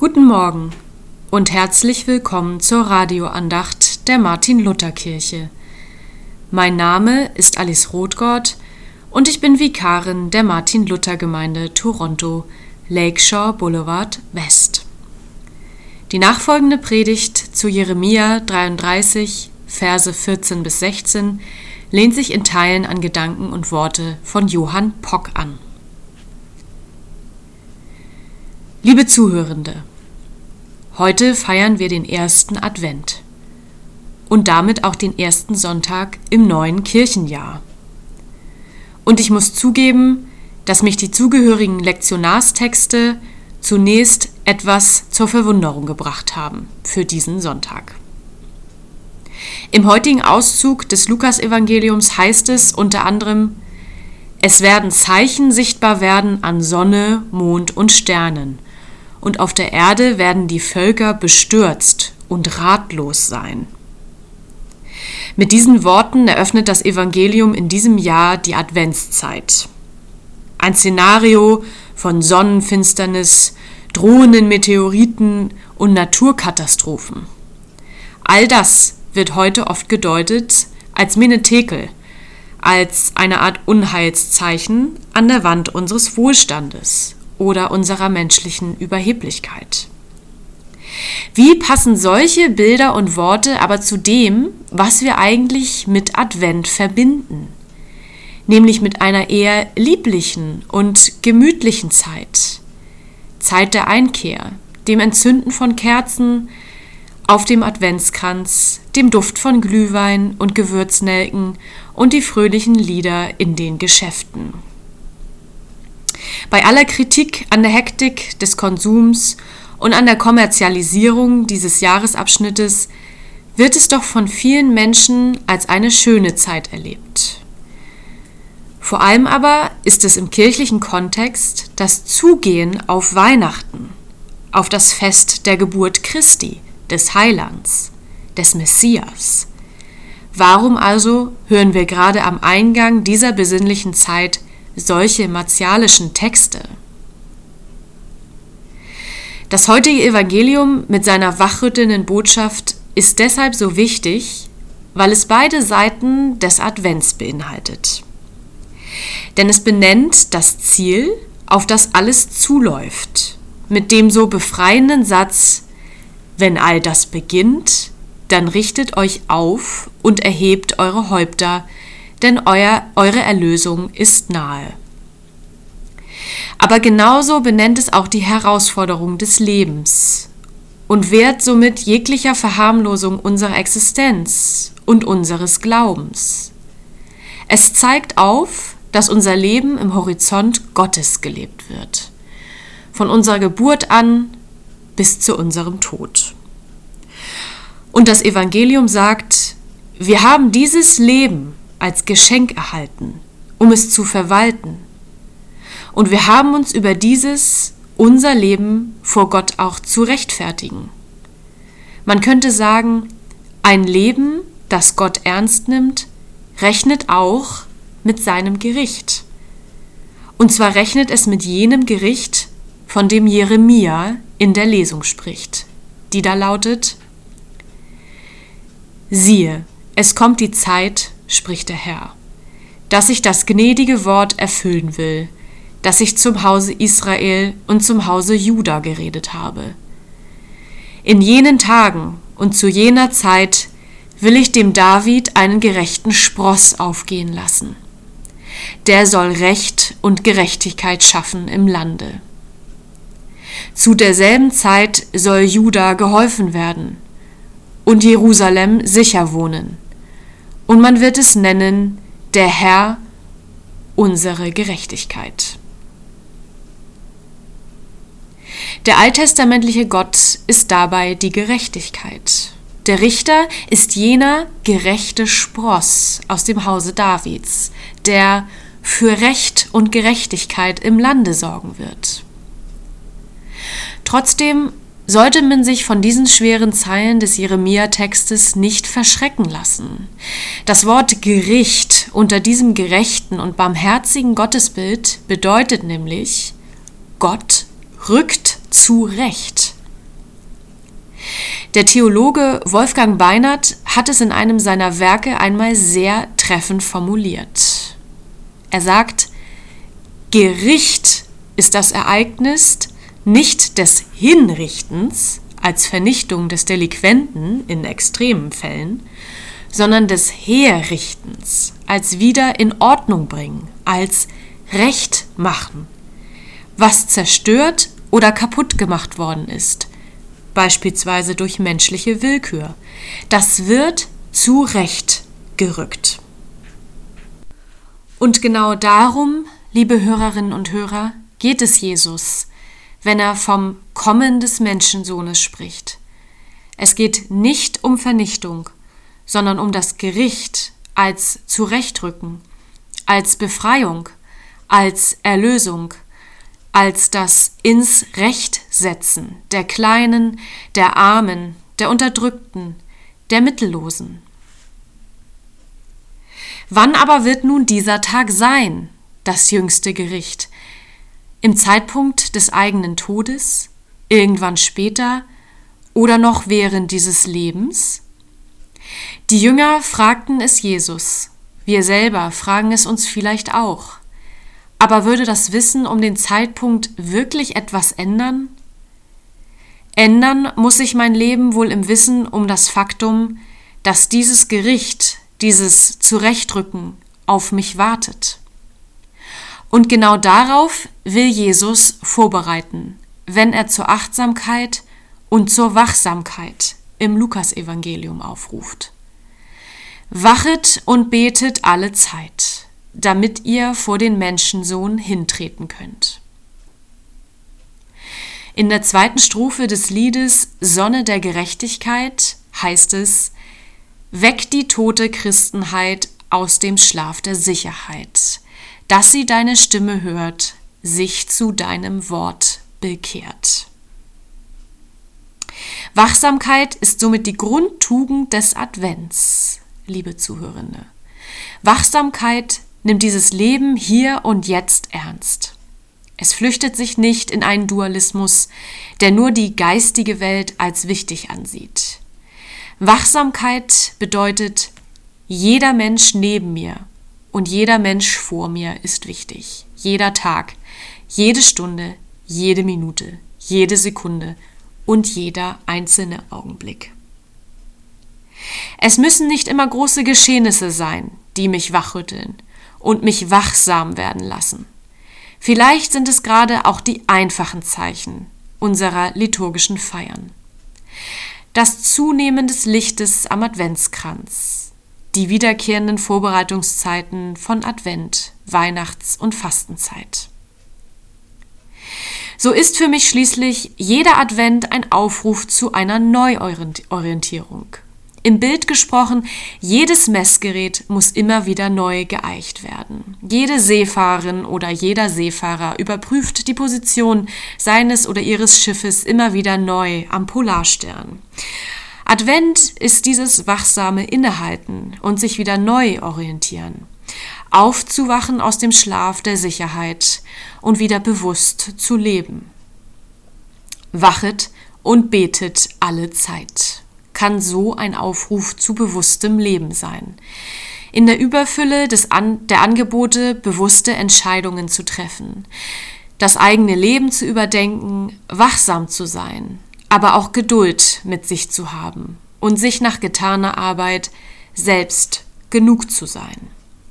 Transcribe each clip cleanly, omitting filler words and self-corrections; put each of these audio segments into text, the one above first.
Guten Morgen und herzlich willkommen zur Radioandacht der Martin-Luther-Kirche. Mein Name ist Alice Rothgott und ich bin Vikarin der Martin-Luther-Gemeinde Toronto, Lakeshore Boulevard West. Die nachfolgende Predigt zu Jeremia 33, Verse 14 bis 16 lehnt sich in Teilen an Gedanken und Worte von Johann Pock an. Liebe Zuhörende, heute feiern wir den ersten Advent und damit auch den ersten Sonntag im neuen Kirchenjahr. Und ich muss zugeben, dass mich die zugehörigen Lektionarstexte zunächst etwas zur Verwunderung gebracht haben für diesen Sonntag. Im heutigen Auszug des Lukas-Evangeliums heißt es unter anderem: Es werden Zeichen sichtbar werden an Sonne, Mond und Sternen, und auf der Erde werden die Völker bestürzt und ratlos sein. Mit diesen Worten eröffnet das Evangelium in diesem Jahr die Adventszeit. Ein Szenario von Sonnenfinsternis, drohenden Meteoriten und Naturkatastrophen. All das wird heute oft gedeutet als Menetekel, als eine Art Unheilszeichen an der Wand unseres Wohlstandes oder unserer menschlichen Überheblichkeit. Wie passen solche Bilder und Worte aber zu dem, was wir eigentlich mit Advent verbinden? Nämlich mit einer eher lieblichen und gemütlichen Zeit. Zeit der Einkehr, dem Entzünden von Kerzen auf dem Adventskranz, dem Duft von Glühwein und Gewürznelken und die fröhlichen Lieder in den Geschäften. Bei aller Kritik an der Hektik des Konsums und an der Kommerzialisierung dieses Jahresabschnittes wird es doch von vielen Menschen als eine schöne Zeit erlebt. Vor allem aber ist es im kirchlichen Kontext das Zugehen auf Weihnachten, auf das Fest der Geburt Christi, des Heilands, des Messias. Warum also hören wir gerade am Eingang dieser besinnlichen Zeit solche martialischen Texte? Das heutige Evangelium mit seiner wachrüttelnden Botschaft ist deshalb so wichtig, weil es beide Seiten des Advents beinhaltet. Denn es benennt das Ziel, auf das alles zuläuft, mit dem so befreienden Satz: Wenn all das beginnt, dann richtet euch auf und erhebt eure Häupter, denn eure Erlösung ist nahe. Aber genauso benennt es auch die Herausforderung des Lebens und wehrt somit jeglicher Verharmlosung unserer Existenz und unseres Glaubens. Es zeigt auf, dass unser Leben im Horizont Gottes gelebt wird, von unserer Geburt an bis zu unserem Tod. Und das Evangelium sagt, wir haben dieses Leben als Geschenk erhalten, um es zu verwalten. Und wir haben uns über unser Leben vor Gott auch zu rechtfertigen. Man könnte sagen, ein Leben, das Gott ernst nimmt, rechnet auch mit seinem Gericht. Und zwar rechnet es mit jenem Gericht, von dem Jeremia in der Lesung spricht, die da lautet: Siehe, es kommt die Zeit, spricht der Herr, dass ich das gnädige Wort erfüllen will, das ich zum Hause Israel und zum Hause Juda geredet habe. In jenen Tagen und zu jener Zeit will ich dem David einen gerechten Spross aufgehen lassen. Der soll Recht und Gerechtigkeit schaffen im Lande. Zu derselben Zeit soll Juda geholfen werden und Jerusalem sicher wohnen. Und man wird es nennen, der Herr, unsere Gerechtigkeit. Der alttestamentliche Gott ist dabei die Gerechtigkeit. Der Richter ist jener gerechte Spross aus dem Hause Davids, der für Recht und Gerechtigkeit im Lande sorgen wird. Trotzdem sollte man sich von diesen schweren Zeilen des Jeremia-Textes nicht verschrecken lassen. Das Wort Gericht unter diesem gerechten und barmherzigen Gottesbild bedeutet nämlich, Gott rückt zurecht. Der Theologe Wolfgang Beinert hat es in einem seiner Werke einmal sehr treffend formuliert. Er sagt, Gericht ist das Ereignis nicht des Hinrichtens als Vernichtung des Delinquenten in extremen Fällen, sondern des Herrichtens als wieder in Ordnung bringen, als Recht machen, was zerstört oder kaputt gemacht worden ist, beispielsweise durch menschliche Willkür. Das wird zurecht gerückt. Und genau darum, liebe Hörerinnen und Hörer, geht es Jesus, wenn er vom Kommen des Menschensohnes spricht. Es geht nicht um Vernichtung, sondern um das Gericht als Zurechtrücken, als Befreiung, als Erlösung, als das ins Recht setzen der Kleinen, der Armen, der Unterdrückten, der Mittellosen. Wann aber wird nun dieser Tag sein, das jüngste Gericht? Im Zeitpunkt des eigenen Todes, irgendwann später oder noch während dieses Lebens? Die Jünger fragten es Jesus, wir selber fragen es uns vielleicht auch. Aber würde das Wissen um den Zeitpunkt wirklich etwas ändern? Ändern muss sich mein Leben wohl im Wissen um das Faktum, dass dieses Gericht, dieses Zurechtrücken auf mich wartet. Und genau darauf will Jesus vorbereiten, wenn er zur Achtsamkeit und zur Wachsamkeit im Lukasevangelium aufruft. Wachet und betet alle Zeit, damit ihr vor den Menschensohn hintreten könnt. In der zweiten Strophe des Liedes Sonne der Gerechtigkeit heißt es: Weck die tote Christenheit aus dem Schlaf der Sicherheit, dass sie deine Stimme hört, sich zu deinem Wort bekehrt. Wachsamkeit ist somit die Grundtugend des Advents, liebe Zuhörende. Wachsamkeit nimmt dieses Leben hier und jetzt ernst. Es flüchtet sich nicht in einen Dualismus, der nur die geistige Welt als wichtig ansieht. Wachsamkeit bedeutet, jeder Mensch neben mir und jeder Mensch vor mir ist wichtig. Jeder Tag, jede Stunde, jede Minute, jede Sekunde und jeder einzelne Augenblick. Es müssen nicht immer große Geschehnisse sein, die mich wachrütteln und mich wachsam werden lassen. Vielleicht sind es gerade auch die einfachen Zeichen unserer liturgischen Feiern. Das Zunehmen des Lichtes am Adventskranz, die wiederkehrenden Vorbereitungszeiten von Advent, Weihnachts- und Fastenzeit. So ist für mich schließlich jeder Advent ein Aufruf zu einer Neuorientierung. Im Bild gesprochen, jedes Messgerät muss immer wieder neu geeicht werden. Jede Seefahrerin oder jeder Seefahrer überprüft die Position seines oder ihres Schiffes immer wieder neu am Polarstern. Advent ist dieses wachsame Innehalten und sich wieder neu orientieren. Aufzuwachen aus dem Schlaf der Sicherheit und wieder bewusst zu leben. Wachet und betet alle Zeit. Kann so ein Aufruf zu bewusstem Leben sein. In der Überfülle der Angebote bewusste Entscheidungen zu treffen, das eigene Leben zu überdenken, wachsam zu sein, aber auch Geduld mit sich zu haben und sich nach getaner Arbeit selbst genug zu sein.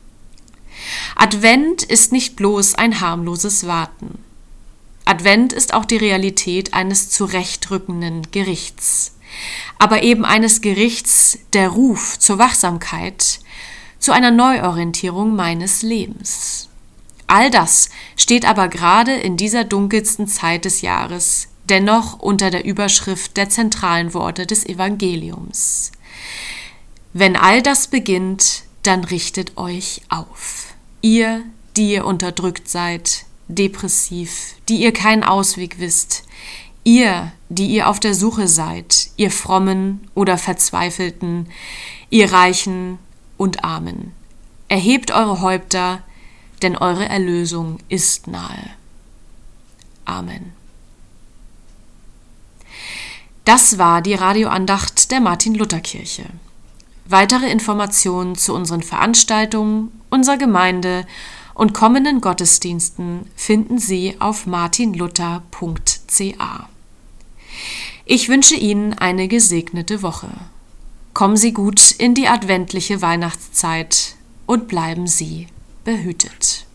Advent ist nicht bloß ein harmloses Warten. Advent ist auch die Realität eines zurechtrückenden Gerichts. Aber eben eines Gerichts, der Ruf zur Wachsamkeit, zu einer Neuorientierung meines Lebens. All das steht aber gerade in dieser dunkelsten Zeit des Jahres dennoch unter der Überschrift der zentralen Worte des Evangeliums. Wenn all das beginnt, dann richtet euch auf. Ihr, die ihr unterdrückt seid, depressiv, die ihr keinen Ausweg wisst, ihr, die ihr auf der Suche seid, ihr Frommen oder Verzweifelten, ihr Reichen und Armen. Erhebt eure Häupter, denn eure Erlösung ist nahe. Amen. Das war die Radioandacht der Martin-Luther-Kirche. Weitere Informationen zu unseren Veranstaltungen, unserer Gemeinde und kommenden Gottesdiensten finden Sie auf martinluther.ca. Ich wünsche Ihnen eine gesegnete Woche. Kommen Sie gut in die adventliche Weihnachtszeit und bleiben Sie behütet.